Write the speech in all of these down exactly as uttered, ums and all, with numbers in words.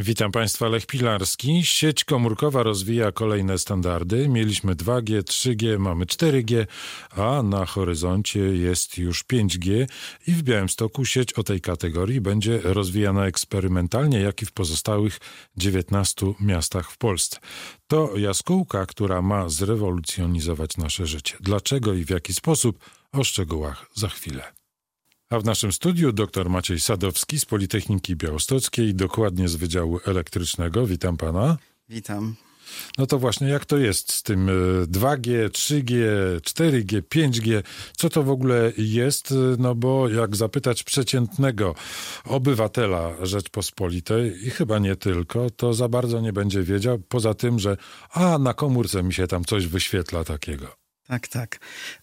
Witam Państwa, Lech Pilarski. Sieć komórkowa rozwija kolejne standardy. Mieliśmy dwa G, trzy G, mamy cztery G, a na horyzoncie jest już pięć G i w Białymstoku sieć o tej kategorii będzie rozwijana eksperymentalnie, jak i w pozostałych dziewiętnastu miastach w Polsce. To jaskółka, która ma zrewolucjonizować nasze życie. Dlaczego i w jaki sposób? O szczegółach za chwilę. A w naszym studiu dr Maciej Sadowski z Politechniki Białostockiej, dokładnie z Wydziału Elektrycznego. Witam pana. Witam. No to właśnie, jak to jest z tym dwa G, trzy G, cztery G, pięć G? Co to w ogóle jest? No bo jak zapytać przeciętnego obywatela Rzeczpospolitej i chyba nie tylko, to za bardzo nie będzie wiedział, poza tym, że a na komórce mi się tam coś wyświetla takiego. Tak, tak.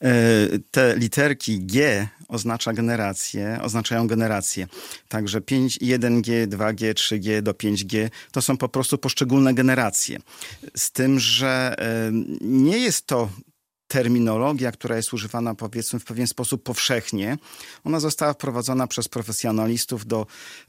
Te literki G oznacza generację, oznaczają generację. Także pięć, jeden G, dwa G, trzy G do pięć G to są po prostu poszczególne generacje. Z tym, że nie jest to terminologia, która jest używana, powiedzmy, w pewien sposób powszechnie. Ona została wprowadzona przez profesjonalistów do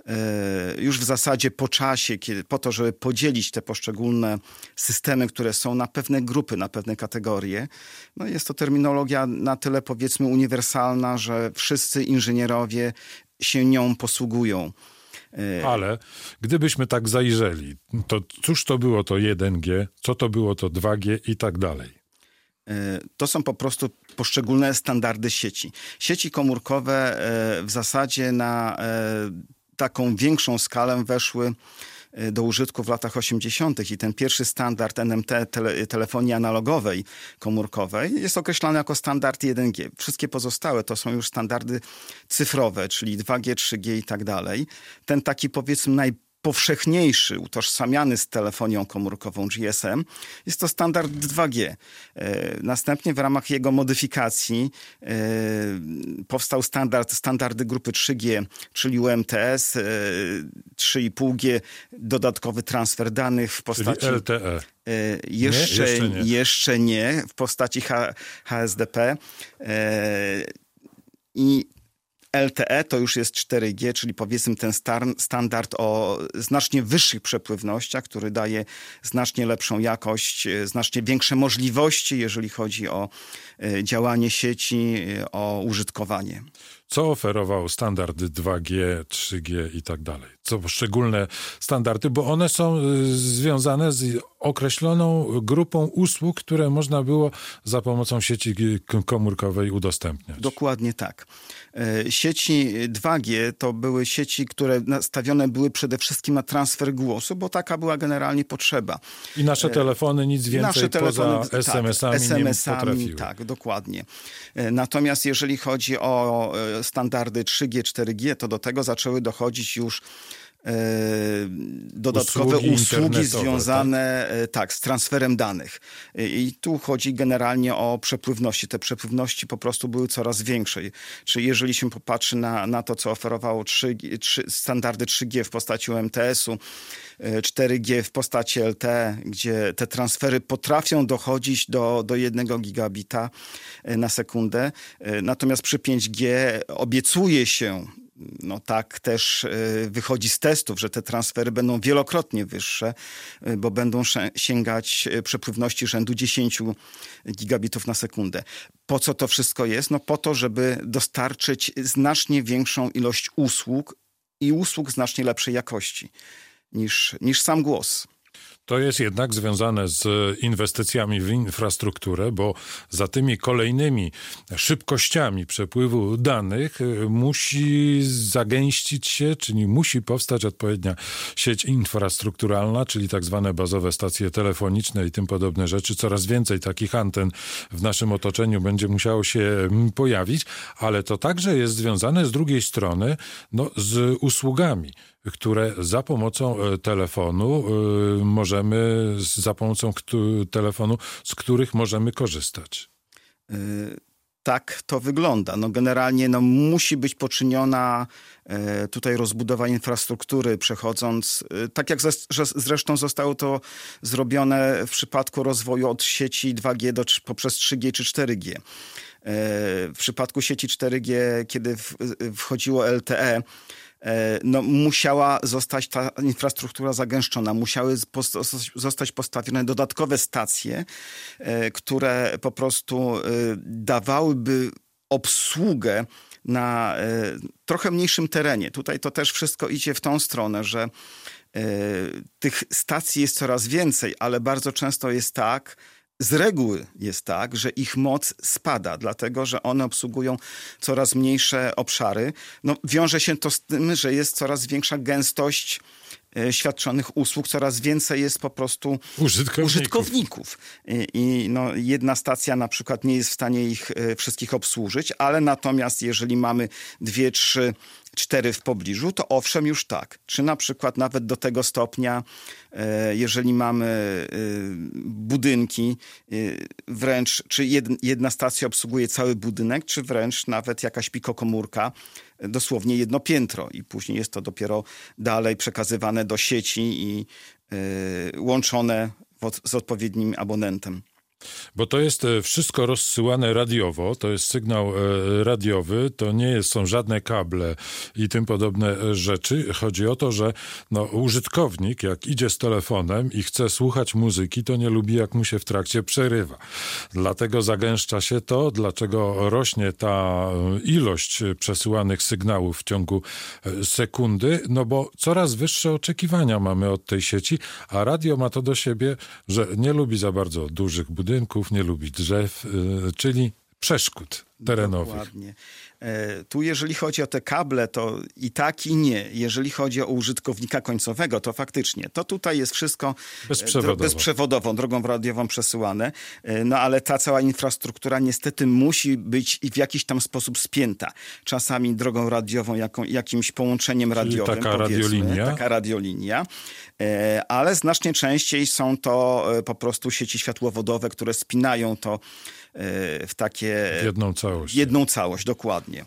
e, już w zasadzie po czasie, kiedy, po to, żeby podzielić te poszczególne systemy, które są na pewne grupy, na pewne kategorie. No jest to terminologia na tyle, powiedzmy, uniwersalna, że wszyscy inżynierowie się nią posługują. Ale gdybyśmy tak zajrzeli, to cóż to było to jeden G, co to było to dwa G i tak dalej? To są po prostu poszczególne standardy sieci. Sieci komórkowe w zasadzie na taką większą skalę weszły do użytku w latach osiemdziesiątych i ten pierwszy standard N M T tele, telefonii analogowej komórkowej jest określany jako standard jeden G. Wszystkie pozostałe to są już standardy cyfrowe, czyli dwa G, trzy G i tak dalej. Ten taki, powiedzmy, naj powszechniejszy, utożsamiany z telefonią komórkową G S M, jest to standard dwa G. Następnie w ramach jego modyfikacji powstał standard, standardy grupy trzy G, czyli U M T S, trzy i pół G, dodatkowy transfer danych w postaci... Czyli L T E. Jeszcze nie, jeszcze nie. Jeszcze nie, w postaci H S D P. I L T E to już jest cztery G, czyli powiedzmy ten star- standard o znacznie wyższych przepływnościach, który daje znacznie lepszą jakość, znacznie większe możliwości, jeżeli chodzi o działanie sieci, o użytkowanie. Co oferował standard dwa G, trzy G i tak dalej? Co poszczególne standardy, bo one są związane z określoną grupą usług, które można było za pomocą sieci komórkowej udostępniać. Dokładnie tak. Sieci dwa G to były sieci, które nastawione były przede wszystkim na transfer głosu, bo taka była generalnie potrzeba. I nasze telefony nic więcej nasze telefony, poza es em esami, tak, nie potrafiły. Tak, dokładnie. Natomiast jeżeli chodzi o standardy trzy G, cztery G, to do tego zaczęły dochodzić już dodatkowe usługi, usługi związane tak? tak, z transferem danych. I tu chodzi generalnie o przepływności. Te przepływności po prostu były coraz większe. Czyli jeżeli się popatrzy na, na to, co oferowało trzy G, trzy, standardy trzy G w postaci U M T S-u, cztery G w postaci L T E, gdzie te transfery potrafią dochodzić do, do jednego gigabita na sekundę. Natomiast przy pięć G obiecuje się, no tak też wychodzi z testów, że te transfery będą wielokrotnie wyższe, bo będą sięgać przepływności rzędu dziesięć gigabitów na sekundę. Po co to wszystko jest? No po to, żeby dostarczyć znacznie większą ilość usług i usług znacznie lepszej jakości niż, niż sam głos. To jest jednak związane z inwestycjami w infrastrukturę, bo za tymi kolejnymi szybkościami przepływu danych musi zagęścić się, czyli musi powstać odpowiednia sieć infrastrukturalna, czyli tak zwane bazowe stacje telefoniczne i tym podobne rzeczy. Coraz więcej takich anten w naszym otoczeniu będzie musiało się pojawić, ale to także jest związane z drugiej strony no, z usługami, które za pomocą telefonu y, możemy, za pomocą ktu, telefonu, z których możemy korzystać. Yy, tak to wygląda. No generalnie no, musi być poczyniona y, tutaj rozbudowa infrastruktury, przechodząc, y, tak jak zes, zresztą zostało to zrobione w przypadku rozwoju od sieci dwa G do, poprzez trzy G czy cztery G. W przypadku sieci cztery G, kiedy wchodziło L T E, no, musiała zostać ta infrastruktura zagęszczona, musiały zostać postawione dodatkowe stacje, które po prostu dawałyby obsługę na trochę mniejszym terenie. Tutaj to też wszystko idzie w tą stronę, że tych stacji jest coraz więcej, ale bardzo często jest tak, z reguły jest tak, że ich moc spada, dlatego że one obsługują coraz mniejsze obszary. No, wiąże się to z tym, że jest coraz większa gęstość świadczonych usług, coraz więcej jest po prostu użytkowników. użytkowników. I, i no, jedna stacja na przykład nie jest w stanie ich wszystkich obsłużyć, ale natomiast jeżeli mamy dwie, trzy, cztery w pobliżu, to owszem już tak. Czy na przykład nawet do tego stopnia, jeżeli mamy budynki, wręcz czy jedna stacja obsługuje cały budynek, czy wręcz nawet jakaś pikokomórka, dosłownie jedno piętro i później jest to dopiero dalej przekazywane do sieci i łączone z odpowiednim abonentem. Bo to jest wszystko rozsyłane radiowo, to jest sygnał radiowy, to nie są żadne kable i tym podobne rzeczy. Chodzi o to, że no, użytkownik, jak idzie z telefonem i chce słuchać muzyki, to nie lubi, jak mu się w trakcie przerywa. Dlatego zagęszcza się to, dlaczego rośnie ta ilość przesyłanych sygnałów w ciągu sekundy, no bo coraz wyższe oczekiwania mamy od tej sieci, a radio ma to do siebie, że nie lubi za bardzo dużych budynków, nie lubi drzew, yy, czyli przeszkód terenowych. Dokładnie. E, tu jeżeli chodzi o te kable, to i tak i nie. Jeżeli chodzi o użytkownika końcowego, to faktycznie. To tutaj jest wszystko bezprzewodowo, dro- bezprzewodową, drogą radiową przesyłane. E, no ale ta cała infrastruktura niestety musi być w jakiś tam sposób spięta. Czasami drogą radiową, jaką, jakimś połączeniem czyli radiowym. Taka radiolinia. Taka radiolinia. E, ale znacznie częściej są to e, po prostu sieci światłowodowe, które spinają to w takie... W jedną całość. Jedną całość, dokładnie.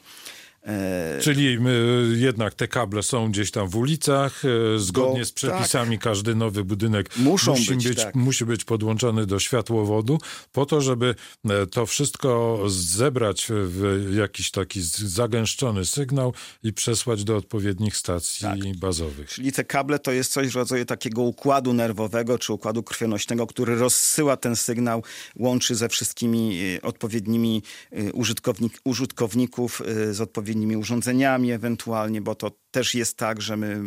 Czyli my, jednak te kable są gdzieś tam w ulicach, zgodnie do, z przepisami tak. Każdy nowy budynek Muszą musi być, być, tak. musi być podłączony do światłowodu, po to, żeby to wszystko zebrać w jakiś taki zagęszczony sygnał i przesłać do odpowiednich stacji tak. bazowych. Czyli te kable to jest coś w rodzaju takiego układu nerwowego czy układu krwionośnego, który rozsyła ten sygnał, łączy ze wszystkimi odpowiednimi użytkownik, użytkowników z odpowiednimi urządzeniami ewentualnie, bo to też jest tak, że my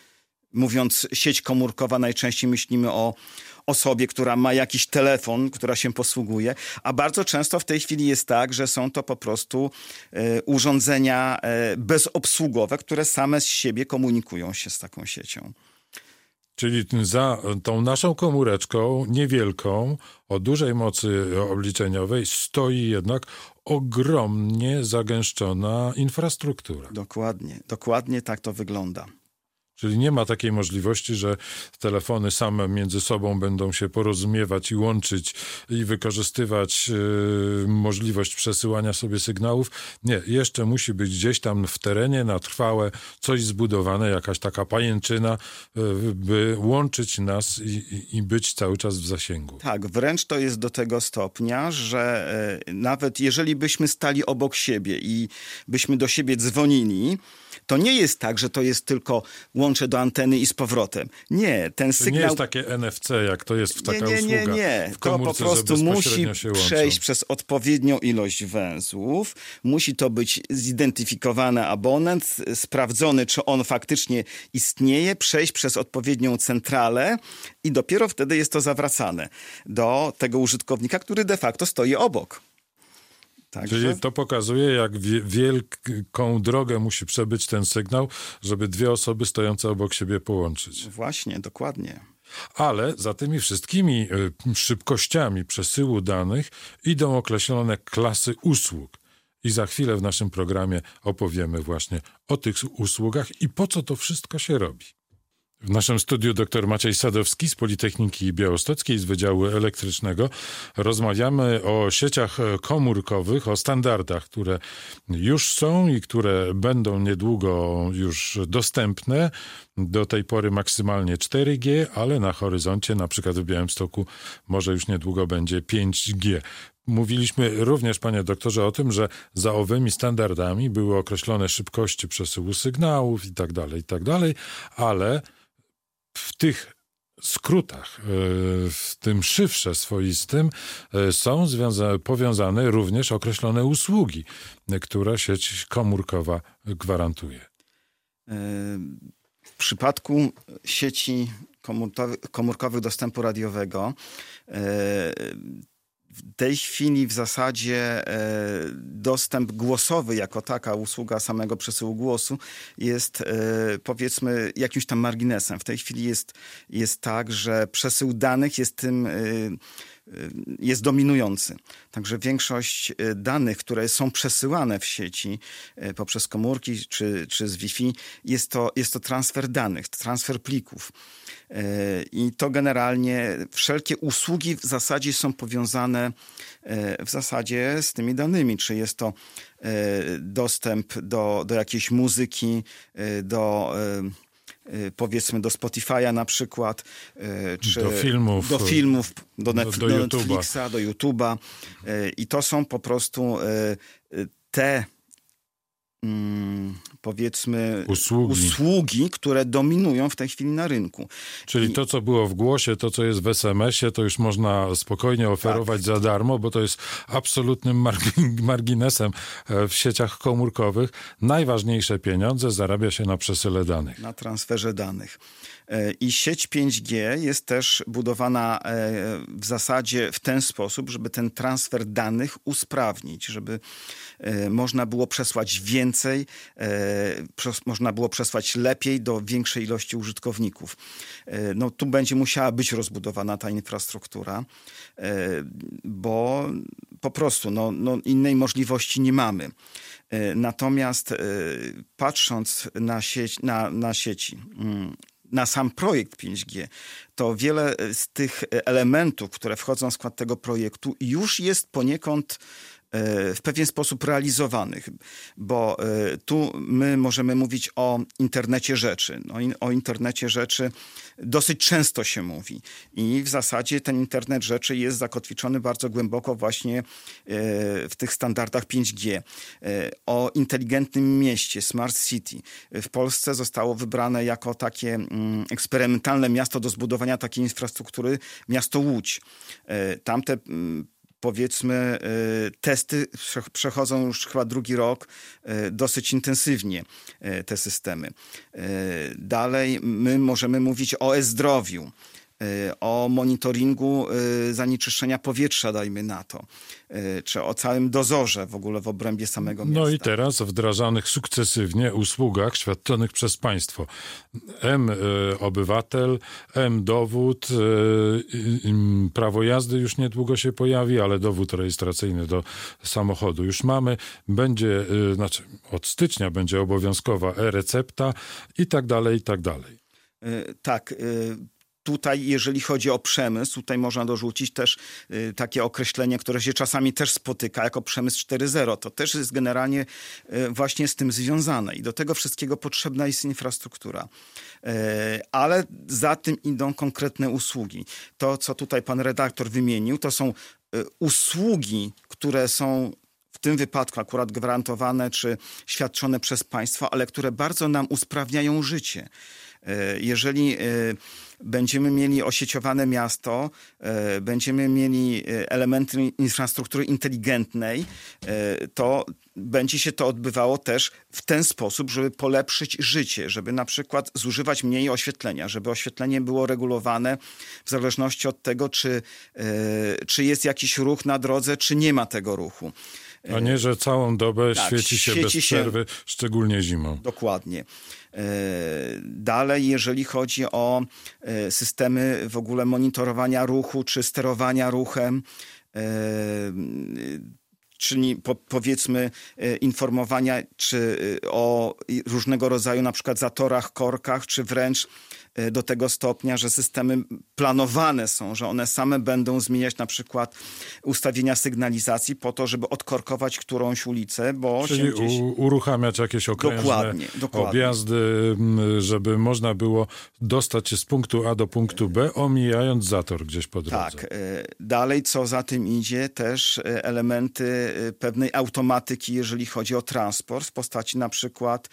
mówiąc sieć komórkowa najczęściej myślimy o osobie, która ma jakiś telefon, która się posługuje, a bardzo często w tej chwili jest tak, że są to po prostu e, urządzenia e, bezobsługowe, które same z siebie komunikują się z taką siecią. Czyli za tą naszą komóreczką niewielką, o dużej mocy obliczeniowej stoi jednak ogromnie zagęszczona infrastruktura. Dokładnie, dokładnie tak to wygląda. Czyli nie ma takiej możliwości, że telefony same między sobą będą się porozumiewać i łączyć i wykorzystywać yy, możliwość przesyłania sobie sygnałów. Nie, jeszcze musi być gdzieś tam w terenie na trwałe coś zbudowane, jakaś taka pajęczyna, yy, by łączyć nas i, i, i być cały czas w zasięgu. Tak, wręcz to jest do tego stopnia, że yy, nawet jeżeli byśmy stali obok siebie i byśmy do siebie dzwonili, to nie jest tak, że to jest tylko łącze do anteny i z powrotem. Nie, ten sygnał... To nie jest takie N F C, jak to jest w taka nie, nie, usługa. Nie, nie, w komórce, to po prostu musi przejść łączą. przez odpowiednią ilość węzłów. Musi to być zidentyfikowany abonent, sprawdzony, czy on faktycznie istnieje, przejść przez odpowiednią centralę i dopiero wtedy jest to zawracane do tego użytkownika, który de facto stoi obok. Także... Czyli to pokazuje, jak wielką drogę musi przebyć ten sygnał, żeby dwie osoby stojące obok siebie połączyć. Właśnie, dokładnie. Ale za tymi wszystkimi szybkościami przesyłu danych idą określone klasy usług. I za chwilę w naszym programie opowiemy właśnie o tych usługach i po co to wszystko się robi. W naszym studiu dr Maciej Sadowski z Politechniki Białostockiej z Wydziału Elektrycznego. Rozmawiamy o sieciach komórkowych, o standardach, które już są i które będą niedługo już dostępne. Do tej pory maksymalnie cztery G, ale na horyzoncie, na przykład w Białymstoku, może już niedługo będzie pięć G. mówiliśmy również, panie doktorze, o tym, że za owymi standardami były określone szybkości przesyłu sygnałów i tak dalej, i tak dalej, ale w tych skrótach, w tym szyfrze swoistym są związa- powiązane również określone usługi, które sieć komórkowa gwarantuje. W przypadku sieci komórkowych dostępu radiowego w tej chwili w zasadzie dostęp głosowy jako taka usługa samego przesyłu głosu jest powiedzmy jakimś tam marginesem. W tej chwili jest, jest tak, że przesył danych jest tym jest dominujący. Także większość danych, które są przesyłane w sieci poprzez komórki czy, czy z Wi-Fi, jest to, jest to transfer danych, transfer plików. I to generalnie wszelkie usługi w zasadzie są powiązane w zasadzie z tymi danymi. Czy jest to dostęp do, do jakiejś muzyki, do powiedzmy do Spotify'a na przykład, czy do filmów, do, filmów, do, Netf- do, do Netflixa, do YouTube'a. I to są po prostu te powiedzmy usługi. usługi, które dominują w tej chwili na rynku. Czyli I... to, co było w głosie, to, co jest w es em esie, to już można spokojnie oferować tak. za darmo, bo to jest absolutnym margin- marginesem w sieciach komórkowych. Najważniejsze pieniądze zarabia się na przesyle danych. Na transferze danych. I sieć pięć G jest też budowana w zasadzie w ten sposób, żeby ten transfer danych usprawnić, żeby można było przesłać więcej, można było przesłać lepiej do większej ilości użytkowników. No, tu będzie musiała być rozbudowana ta infrastruktura, bo po prostu no, no, innej możliwości nie mamy. Natomiast patrząc na, sieć, na, na sieci, na sam projekt pięć G, to wiele z tych elementów, które wchodzą w skład tego projektu, już jest poniekąd w pewien sposób realizowanych, bo tu my możemy mówić o internecie rzeczy. No, o internecie rzeczy dosyć często się mówi i w zasadzie ten internet rzeczy jest zakotwiczony bardzo głęboko właśnie w tych standardach pięć G. O inteligentnym mieście, Smart City. W Polsce zostało wybrane jako takie eksperymentalne miasto do zbudowania takiej infrastruktury miasto Łódź. Tamte powiedzmy testy przechodzą już chyba drugi rok dosyć intensywnie te systemy. Dalej my możemy mówić o e-zdrowiu, o monitoringu zanieczyszczenia powietrza, dajmy na to, czy o całym dozorze w ogóle w obrębie samego miasta. No i teraz wdrażanych sukcesywnie usługach świadczonych przez państwo. M-Obywatel, M-Dowód, prawo jazdy już niedługo się pojawi, ale dowód rejestracyjny do samochodu już mamy. Będzie, znaczy od stycznia będzie obowiązkowa e-recepta i tak dalej, i tak dalej. Tak, Tutaj, jeżeli chodzi o przemysł, tutaj można dorzucić też y, takie określenie, które się czasami też spotyka jako przemysł cztery zero. To też jest generalnie y, właśnie z tym związane i do tego wszystkiego potrzebna jest infrastruktura. Y, ale za tym idą konkretne usługi. To, co tutaj pan redaktor wymienił, to są y, usługi, które są w tym wypadku akurat gwarantowane czy świadczone przez państwo, ale które bardzo nam usprawniają życie. Jeżeli będziemy mieli osieciowane miasto, będziemy mieli elementy infrastruktury inteligentnej, to będzie się to odbywało też w ten sposób, żeby polepszyć życie, żeby na przykład zużywać mniej oświetlenia, żeby oświetlenie było regulowane w zależności od tego, czy, czy jest jakiś ruch na drodze, czy nie ma tego ruchu. A nie, że całą dobę tak, świeci się świeci bez się, przerwy, szczególnie zimą. Dokładnie. Dalej, jeżeli chodzi o systemy w ogóle monitorowania ruchu czy sterowania ruchem, czyli po, powiedzmy informowania czy o różnego rodzaju na przykład zatorach, korkach, czy wręcz do tego stopnia, że systemy planowane są, że one same będą zmieniać na przykład ustawienia sygnalizacji po to, żeby odkorkować którąś ulicę, bo Czyli się gdzieś... u, uruchamiać jakieś okrężne dokładnie, dokładnie. objazdy, żeby można było dostać się z punktu A do punktu B, omijając zator gdzieś po drodze. Tak. Dalej, co za tym idzie, też elementy pewnej automatyki, jeżeli chodzi o transport, w postaci na przykład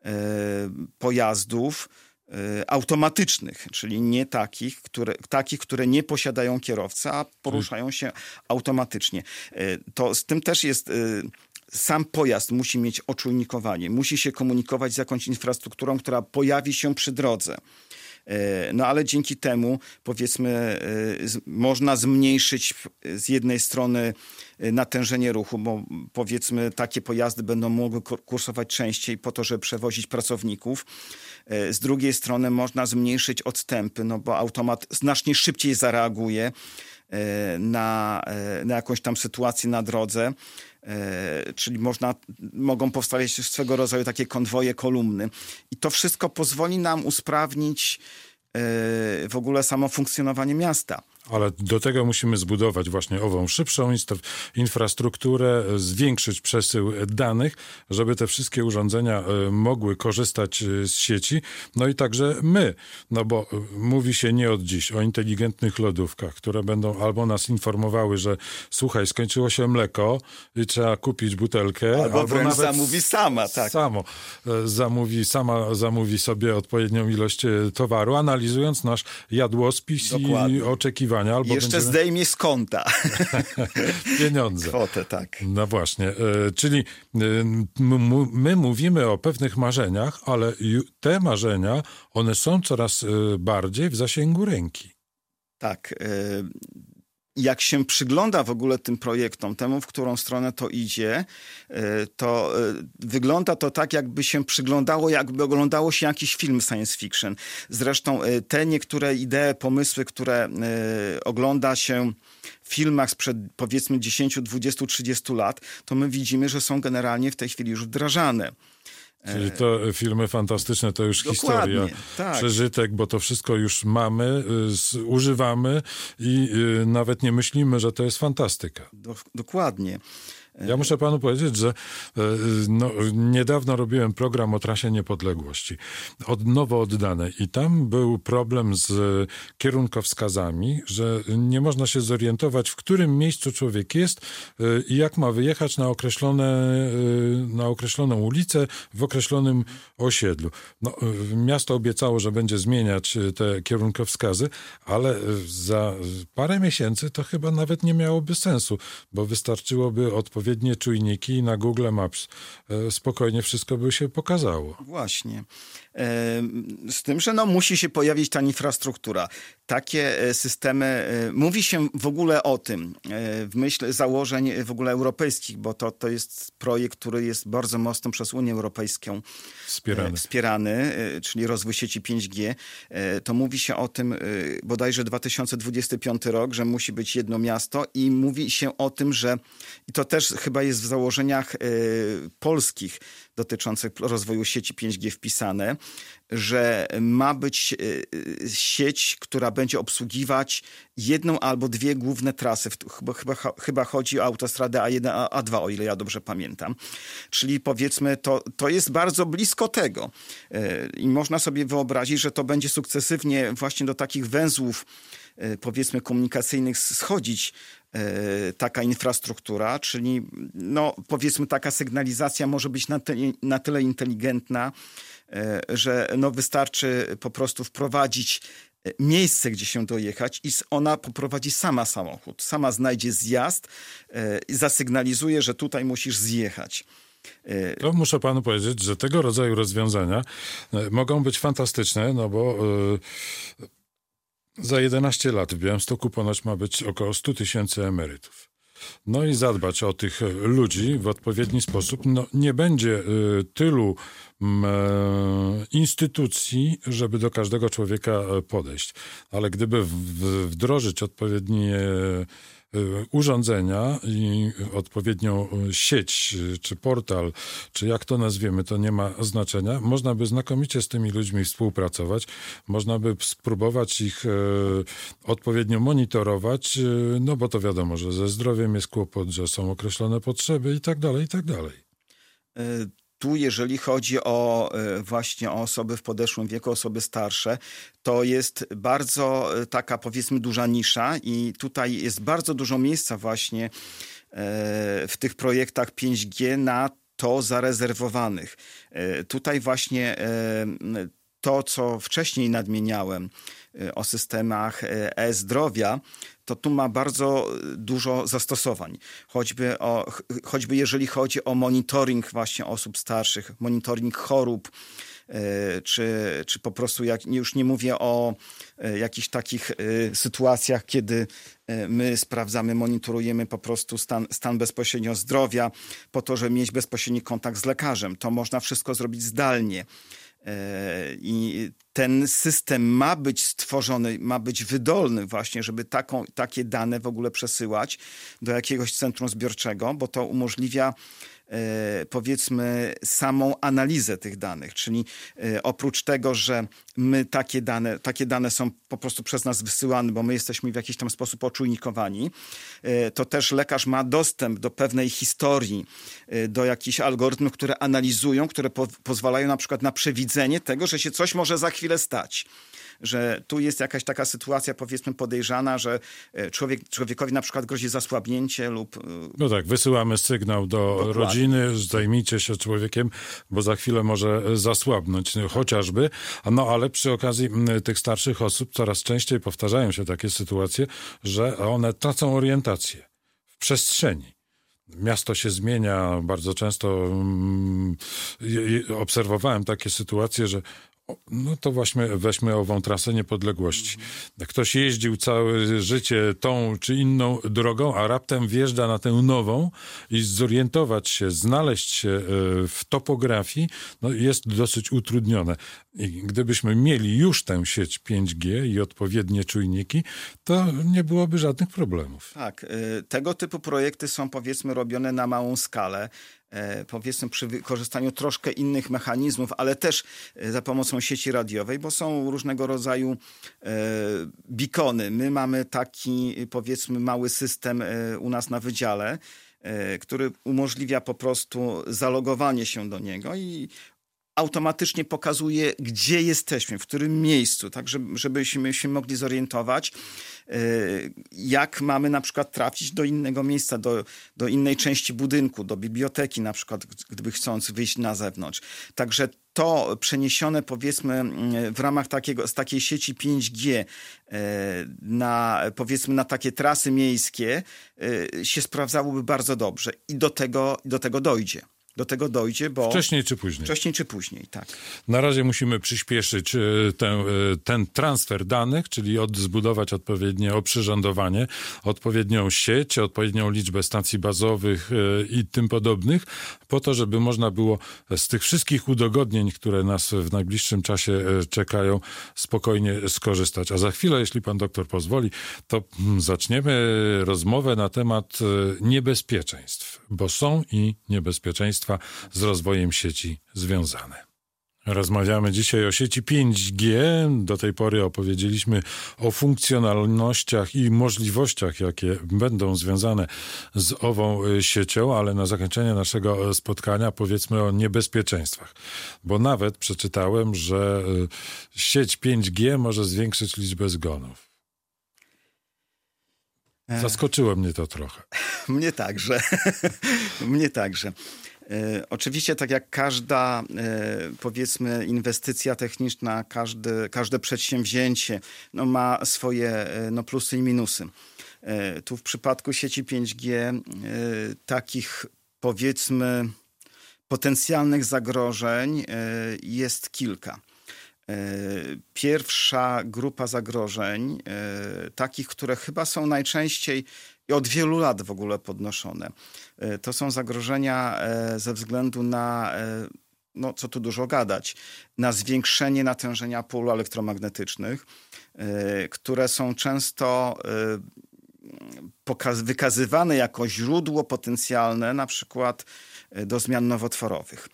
pojazdów automatycznych, czyli nie takich, które, takich, które nie posiadają kierowcy, a poruszają się automatycznie. To z tym też jest... Sam pojazd musi mieć oczujnikowanie, musi się komunikować z jakąś infrastrukturą, która pojawi się przy drodze. No ale dzięki temu, powiedzmy, można zmniejszyć z jednej strony natężenie ruchu, bo powiedzmy takie pojazdy będą mogły kursować częściej po to, żeby przewozić pracowników. Z drugiej strony można zmniejszyć odstępy, no bo automat znacznie szybciej zareaguje na, na jakąś tam sytuację na drodze. Czyli można, mogą powstawać swego rodzaju takie konwoje, kolumny. I to wszystko pozwoli nam usprawnić w ogóle samo funkcjonowanie miasta. Ale do tego musimy zbudować właśnie ową szybszą infrastrukturę, zwiększyć przesył danych, żeby te wszystkie urządzenia mogły korzystać z sieci. No i także my, no bo mówi się nie od dziś o inteligentnych lodówkach, które będą albo nas informowały, że słuchaj, skończyło się mleko i trzeba kupić butelkę. Albo, albo wręcz nawet zamówi sama, tak. Samo zamówi, sama zamówi sobie odpowiednią ilość towaru, analizując nasz jadłospis Dokładnie. i oczekiwania. Albo jeszcze będziemy... zdejmie z konta. Pieniądze. Kwotę, tak. No właśnie. Czyli my mówimy o pewnych marzeniach, ale te marzenia, one są coraz bardziej w zasięgu ręki. Tak. Jak się przygląda w ogóle tym projektom, temu, w którą stronę to idzie, to wygląda to tak, jakby się przyglądało, jakby oglądało się jakiś film science fiction. Zresztą te niektóre idee, pomysły, które ogląda się w filmach sprzed powiedzmy dziesięć, dwadzieścia, trzydzieści lat, to my widzimy, że są generalnie w tej chwili już wdrażane. Czyli to filmy fantastyczne to już Dokładnie, historia, tak. przeżytek, bo to wszystko już mamy, y, używamy i y, nawet nie myślimy, że to jest fantastyka. Do, dokładnie. Ja muszę panu powiedzieć, że no, niedawno robiłem program o trasie niepodległości, od nowo oddanej i tam był problem z kierunkowskazami, że nie można się zorientować, w którym miejscu człowiek jest i jak ma wyjechać na określone, na określoną ulicę w określonym osiedlu. No, miasto obiecało, że będzie zmieniać te kierunkowskazy, ale za parę miesięcy to chyba nawet nie miałoby sensu, bo wystarczyłoby odpowiedzieć odpowiednie czujniki i na Google Maps spokojnie wszystko by się pokazało. Właśnie. Z tym, że no musi się pojawić ta infrastruktura. Takie systemy, mówi się w ogóle o tym w myśl założeń w ogóle europejskich, bo to, to jest projekt, który jest bardzo mocno przez Unię Europejską wspierany. wspierany, czyli rozwój sieci pięć G. To mówi się o tym bodajże dwa tysiące dwudziesty piąty rok, że musi być jedno miasto i mówi się o tym, że i to też chyba jest w założeniach polskich dotyczących rozwoju sieci pięć G wpisane, że ma być sieć, która będzie obsługiwać jedną albo dwie główne trasy. Chyba, chyba, chyba chodzi o autostradę A jeden, A dwa, o ile ja dobrze pamiętam. Czyli powiedzmy, to, to jest bardzo blisko tego. I można sobie wyobrazić, że to będzie sukcesywnie właśnie do takich węzłów powiedzmy komunikacyjnych schodzić taka infrastruktura, czyli no powiedzmy taka sygnalizacja może być na, te, na tyle inteligentna, że no wystarczy po prostu wprowadzić miejsce, gdzie się dojechać i ona poprowadzi sama samochód. Sama znajdzie zjazd i zasygnalizuje, że tutaj musisz zjechać. To muszę panu powiedzieć, że tego rodzaju rozwiązania mogą być fantastyczne, no bo yy, za jedenaście lat w Białymstoku ponoć ma być około stu tysięcy emerytów. No i zadbać o tych ludzi w odpowiedni sposób. No, nie będzie y, tylu y, instytucji, żeby do każdego człowieka podejść. Ale gdyby w, wdrożyć odpowiednie urządzenia i odpowiednią sieć, czy portal, czy jak to nazwiemy, to nie ma znaczenia. Można by znakomicie z tymi ludźmi współpracować, można by spróbować ich odpowiednio monitorować, no bo to wiadomo, że ze zdrowiem jest kłopot, że są określone potrzeby i tak dalej, i tak dalej. Tu, jeżeli chodzi o właśnie o osoby w podeszłym wieku, osoby starsze, to jest bardzo taka, powiedzmy, duża nisza i tutaj jest bardzo dużo miejsca właśnie w tych projektach pięć G na to zarezerwowanych. Tutaj właśnie to, co wcześniej nadmieniałem o systemach e-zdrowia, to tu ma bardzo dużo zastosowań. Choćby, o, choćby jeżeli chodzi o monitoring właśnie osób starszych, monitoring chorób, czy, czy po prostu, jak, już nie mówię o jakichś takich sytuacjach, kiedy my sprawdzamy, monitorujemy po prostu stan, stan bezpośrednio zdrowia po to, żeby mieć bezpośredni kontakt z lekarzem. To można wszystko zrobić zdalnie. I ten system ma być stworzony, ma być wydolny właśnie, żeby taką, takie dane w ogóle przesyłać do jakiegoś centrum zbiorczego, bo to umożliwia powiedzmy samą analizę tych danych, czyli oprócz tego, że my takie dane, takie dane są po prostu przez nas wysyłane, bo my jesteśmy w jakiś tam sposób oczujnikowani, to też lekarz ma dostęp do pewnej historii, do jakichś algorytmów, które analizują, które po- pozwalają na przykład na przewidzenie tego, że się coś może za chwilę stać. Że tu jest jakaś taka sytuacja, powiedzmy, podejrzana, że człowiek, człowiekowi na przykład grozi zasłabnięcie lub... No tak, wysyłamy sygnał do Dokładnie. rodziny, zajmijcie się człowiekiem, bo za chwilę może zasłabnąć chociażby. No ale przy okazji tych starszych osób coraz częściej powtarzają się takie sytuacje, że one tracą orientację w przestrzeni. Miasto się zmienia, bardzo często mm, obserwowałem takie sytuacje, że no to właśnie weźmy ową trasę niepodległości. Ktoś jeździł całe życie tą czy inną drogą, a raptem wjeżdża na tę nową i zorientować się, znaleźć się w topografii, no jest dosyć utrudnione. I gdybyśmy mieli już tę sieć pięć G i odpowiednie czujniki, to nie byłoby żadnych problemów. Tak, tego typu projekty są, powiedzmy, robione na małą skalę. Powiedzmy przy wykorzystaniu troszkę innych mechanizmów, ale też za pomocą sieci radiowej, bo są różnego rodzaju beacony. My mamy taki, powiedzmy, mały system u nas na wydziale, który umożliwia po prostu zalogowanie się do niego i automatycznie pokazuje, gdzie jesteśmy, w którym miejscu, tak żebyśmy się mogli zorientować, jak mamy na przykład trafić do innego miejsca, do, do innej części budynku, do biblioteki na przykład, gdyby chcąc wyjść na zewnątrz. Także to przeniesione, powiedzmy, w ramach takiego, z takiej sieci pięć G na, powiedzmy, na takie trasy miejskie się sprawdzałoby bardzo dobrze i do tego, do tego dojdzie. Do tego dojdzie, bo... Wcześniej czy później. Wcześniej czy później, tak. Na razie musimy przyspieszyć ten, ten transfer danych, czyli od, zbudować odpowiednie oprzyrządowanie, odpowiednią sieć, odpowiednią liczbę stacji bazowych i tym podobnych, po to, żeby można było z tych wszystkich udogodnień, które nas w najbliższym czasie czekają, spokojnie skorzystać. A za chwilę, jeśli pan doktor pozwoli, to zaczniemy rozmowę na temat niebezpieczeństw, bo są i niebezpieczeństwa z rozwojem sieci związane. Rozmawiamy dzisiaj o sieci pięć G. Do tej pory opowiedzieliśmy o funkcjonalnościach i możliwościach, jakie będą związane z ową siecią, ale na zakończenie naszego spotkania powiedzmy o niebezpieczeństwach. Bo nawet przeczytałem, że sieć pięć G może zwiększyć liczbę zgonów. Zaskoczyło mnie to trochę. Mnie także. Mnie także. E, oczywiście, tak jak każda, e, powiedzmy, inwestycja techniczna, każde, każde przedsięwzięcie no, ma swoje e, no, plusy i minusy. E, tu w przypadku sieci pięć G e, takich, powiedzmy, potencjalnych zagrożeń e, jest kilka. Pierwsza grupa zagrożeń, takich, które chyba są najczęściej i od wielu lat w ogóle podnoszone, to są zagrożenia ze względu na, no co tu dużo gadać, na zwiększenie natężenia pól elektromagnetycznych, które są często pokaz- wykazywane jako źródło potencjalne na przykład do zmian nowotworowych.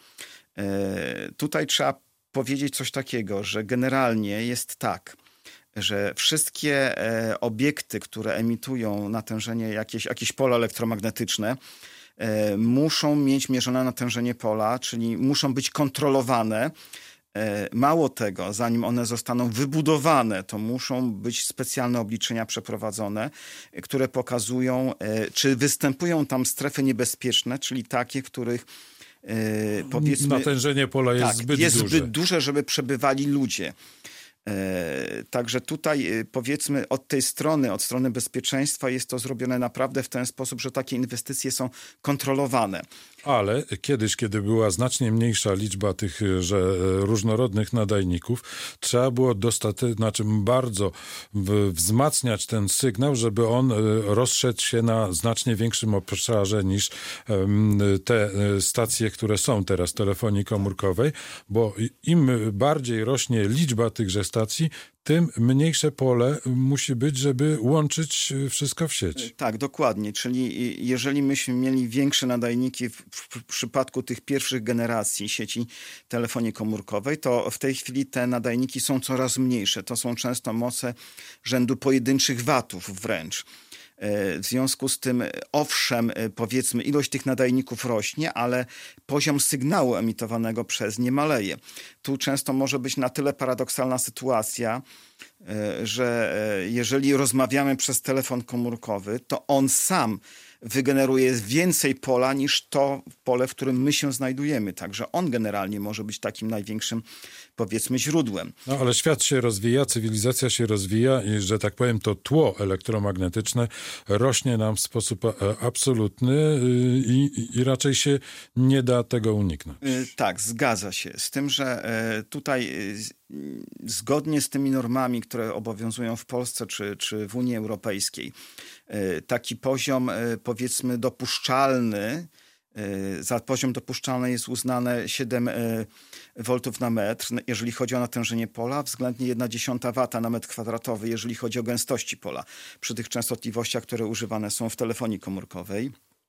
Tutaj trzeba powiedzieć coś takiego, że generalnie jest tak, że wszystkie obiekty, które emitują natężenie, jakieś, jakieś pola elektromagnetyczne, muszą mieć mierzone natężenie pola, czyli muszą być kontrolowane. Mało tego, zanim one zostaną wybudowane, to muszą być specjalne obliczenia przeprowadzone, które pokazują, czy występują tam strefy niebezpieczne, czyli takie, w których powiedzmy... Natężenie pola jest tak, zbyt jest duże. zbyt duże, żeby przebywali ludzie. Także tutaj powiedzmy od tej strony, od strony bezpieczeństwa jest to zrobione naprawdę w ten sposób, że takie inwestycje są kontrolowane. Ale kiedyś, kiedy była znacznie mniejsza liczba tych że różnorodnych nadajników, trzeba było dostaty, znaczy bardzo wzmacniać ten sygnał, żeby on rozszedł się na znacznie większym obszarze niż te stacje, które są teraz telefonii komórkowej, bo im bardziej rośnie liczba tychże stacji, tym mniejsze pole musi być, żeby łączyć wszystko w sieć. Tak, dokładnie. Czyli jeżeli myśmy mieli większe nadajniki w, w przypadku tych pierwszych generacji sieci telefonii komórkowej, to w tej chwili te nadajniki są coraz mniejsze. To są często moce rzędu pojedynczych watów wręcz. W związku z tym, owszem, powiedzmy, ilość tych nadajników rośnie, ale poziom sygnału emitowanego przez nie maleje. Tu często może być na tyle paradoksalna sytuacja, że jeżeli rozmawiamy przez telefon komórkowy, to on sam wygeneruje więcej pola niż to pole, w którym my się znajdujemy. Także on generalnie może być takim największym, powiedzmy, źródłem. No ale świat się rozwija, cywilizacja się rozwija i, że tak powiem, to tło elektromagnetyczne rośnie nam w sposób absolutny i, i raczej się nie da tego uniknąć. Tak, zgadza się. Z tym, że tutaj zgodnie z tymi normami, które obowiązują w Polsce czy, czy w Unii Europejskiej, taki poziom, powiedzmy, dopuszczalny, za poziom dopuszczalny jest uznane siedem woltów na metr, jeżeli chodzi o natężenie pola, względnie jedna dziesiąta wata na metr kwadratowy, jeżeli chodzi o gęstości pola, przy tych częstotliwościach, które używane są w telefonii komórkowej.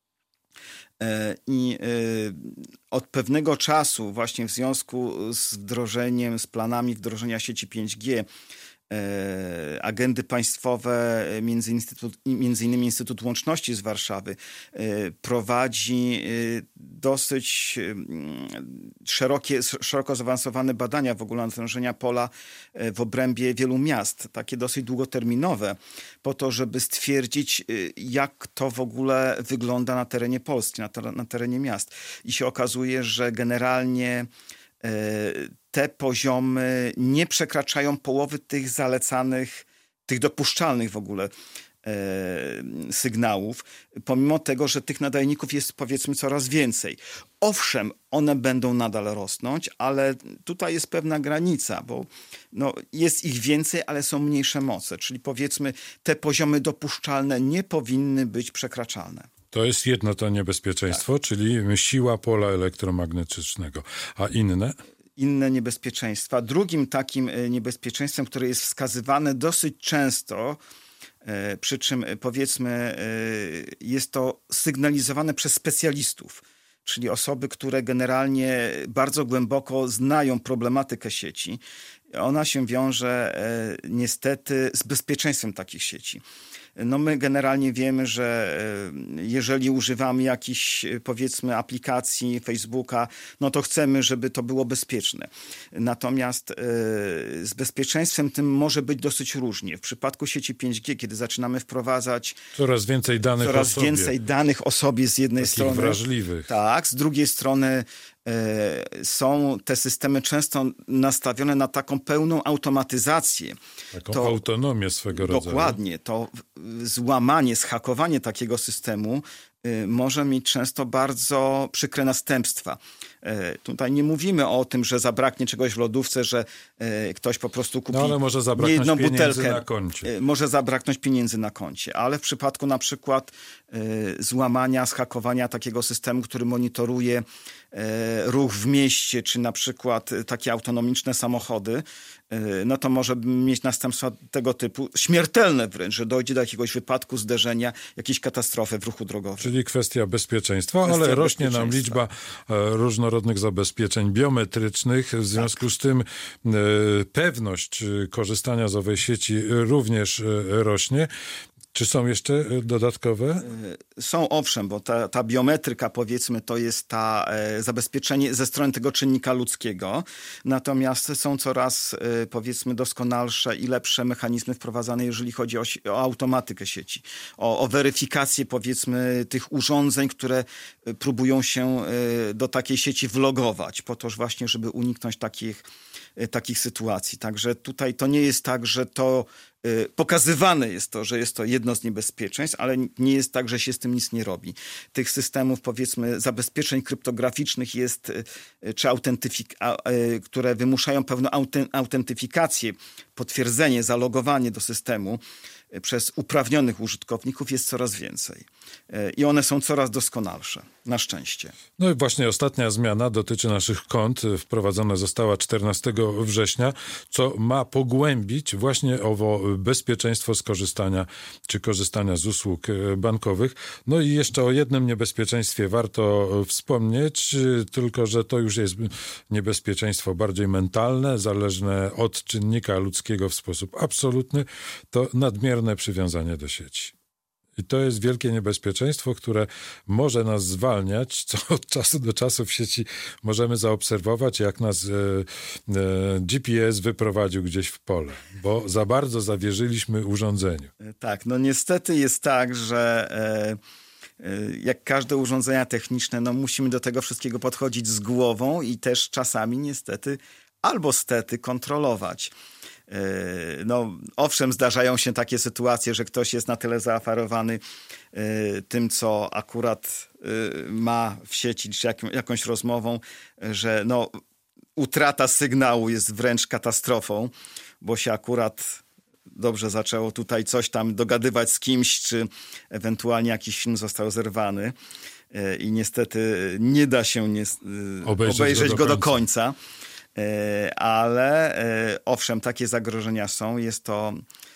I od pewnego czasu, właśnie w związku z wdrożeniem, z planami wdrożenia sieci pięć G, agendy państwowe, między, Instytut, między innymi Instytut Łączności z Warszawy, prowadzi dosyć szerokie, szeroko zaawansowane badania w ogóle natężenia pola w obrębie wielu miast, takie dosyć długoterminowe, po to, żeby stwierdzić, jak to w ogóle wygląda na terenie Polski, na, ter- na terenie miast. I się okazuje, że generalnie te poziomy nie przekraczają połowy tych zalecanych, tych dopuszczalnych w ogóle e, sygnałów, pomimo tego, że tych nadajników jest, powiedzmy, coraz więcej. Owszem, one będą nadal rosnąć, ale tutaj jest pewna granica, bo no, jest ich więcej, ale są mniejsze moce, czyli powiedzmy te poziomy dopuszczalne nie powinny być przekraczalne. To jest jedno to niebezpieczeństwo, tak. Czyli siła pola elektromagnetycznego, a inne? Inne niebezpieczeństwa. Drugim takim niebezpieczeństwem, które jest wskazywane dosyć często, przy czym powiedzmy jest to sygnalizowane przez specjalistów, czyli osoby, które generalnie bardzo głęboko znają problematykę sieci. Ona się wiąże niestety z bezpieczeństwem takich sieci. No my generalnie wiemy, że jeżeli używamy jakichś, powiedzmy, aplikacji Facebooka, no to chcemy, żeby to było bezpieczne. Natomiast z bezpieczeństwem tym może być dosyć różnie. W przypadku sieci pięć G, kiedy zaczynamy wprowadzać coraz więcej danych coraz o sobie. więcej danych o sobie z jednej Takich strony. wrażliwych. Tak, z drugiej strony są te systemy często nastawione na taką pełną automatyzację. Taką to, autonomię swego rodzaju. Dokładnie. To złamanie, zhakowanie takiego systemu może mieć często bardzo przykre następstwa. Tutaj nie mówimy o tym, że zabraknie czegoś w lodówce, że ktoś po prostu kupi no, ale może zabraknąć jedną pieniędzy butelkę. Na koncie. Może zabraknąć pieniędzy na koncie, ale w przypadku na przykład złamania, zhakowania takiego systemu, który monitoruje ruch w mieście, czy na przykład takie autonomiczne samochody, no to może mieć następstwa tego typu, śmiertelne wręcz, że dojdzie do jakiegoś wypadku, zderzenia, jakiejś katastrofy w ruchu drogowym. Czyli kwestia bezpieczeństwa, kwestia ale rośnie nam liczba różnorodnych zabezpieczeń biometrycznych. W związku z tym pewność korzystania z owej sieci również rośnie. Czy są jeszcze dodatkowe? Są, owszem, bo ta, ta biometryka, powiedzmy, to jest ta e, zabezpieczenie ze strony tego czynnika ludzkiego. Natomiast są coraz, e, powiedzmy, doskonalsze i lepsze mechanizmy wprowadzane, jeżeli chodzi o, o automatykę sieci. O, o weryfikację, powiedzmy, tych urządzeń, które próbują się e, do takiej sieci wlogować, po to właśnie, żeby uniknąć takich, e, takich sytuacji. Także tutaj to nie jest tak, że to pokazywane jest to, że jest to jedno z niebezpieczeństw, ale nie jest tak, że się z tym nic nie robi. Tych systemów, powiedzmy, zabezpieczeń kryptograficznych jest, czy autentyfik- które wymuszają pewną autentyfikację, potwierdzenie, zalogowanie do systemu przez uprawnionych użytkowników jest coraz więcej. I one są coraz doskonalsze. Na szczęście. No i właśnie ostatnia zmiana dotyczy naszych kont. Wprowadzona została czternastego września, co ma pogłębić właśnie owo bezpieczeństwo skorzystania czy korzystania z usług bankowych. No i jeszcze o jednym niebezpieczeństwie warto wspomnieć, tylko że to już jest niebezpieczeństwo bardziej mentalne, zależne od czynnika ludzkiego w sposób absolutny, to nadmierne przywiązanie do sieci. I to jest wielkie niebezpieczeństwo, które może nas zwalniać, co od czasu do czasu w sieci możemy zaobserwować, jak nas e, e, G P S wyprowadził gdzieś w pole, bo za bardzo zawierzyliśmy urządzeniu. Tak, no niestety jest tak, że e, e, jak każde urządzenia techniczne, no musimy do tego wszystkiego podchodzić z głową i też czasami niestety albo stety kontrolować. No, owszem, zdarzają się takie sytuacje, że ktoś jest na tyle zaaferowany tym, co akurat ma w sieci, czy jak, jakąś rozmową, że no, utrata sygnału jest wręcz katastrofą, bo się akurat dobrze zaczęło tutaj coś tam dogadywać z kimś, czy ewentualnie jakiś film został zerwany i niestety nie da się nie, obejrzeć, obejrzeć go, do, go do końca. Ale owszem, takie zagrożenia są. Jest to,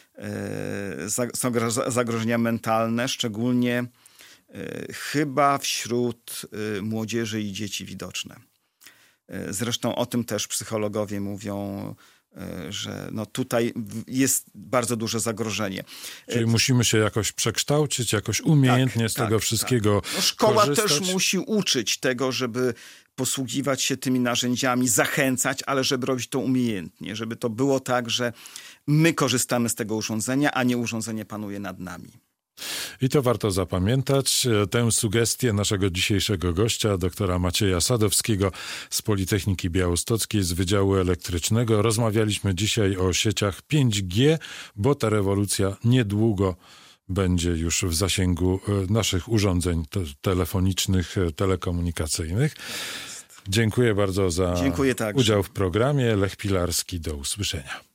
są zagrożenia mentalne, szczególnie chyba wśród młodzieży i dzieci widoczne. Zresztą o tym też psychologowie mówią, że no tutaj jest bardzo duże zagrożenie. Czyli musimy się jakoś przekształcić, jakoś umiejętnie tak, z tego tak, wszystkiego tak. No, szkoła korzystać. Też musi uczyć tego, żeby posługiwać się tymi narzędziami, zachęcać, ale żeby robić to umiejętnie, żeby to było tak, że my korzystamy z tego urządzenia, a nie urządzenie panuje nad nami. I to warto zapamiętać. Tę sugestię naszego dzisiejszego gościa, doktora Macieja Sadowskiego z Politechniki Białostockiej z Wydziału Elektrycznego. Rozmawialiśmy dzisiaj o sieciach pięć G, bo ta rewolucja niedługo będzie już w zasięgu naszych urządzeń telefonicznych, telekomunikacyjnych. Dziękuję bardzo za Dziękuję udział w programie. Lech Pilarski, do usłyszenia.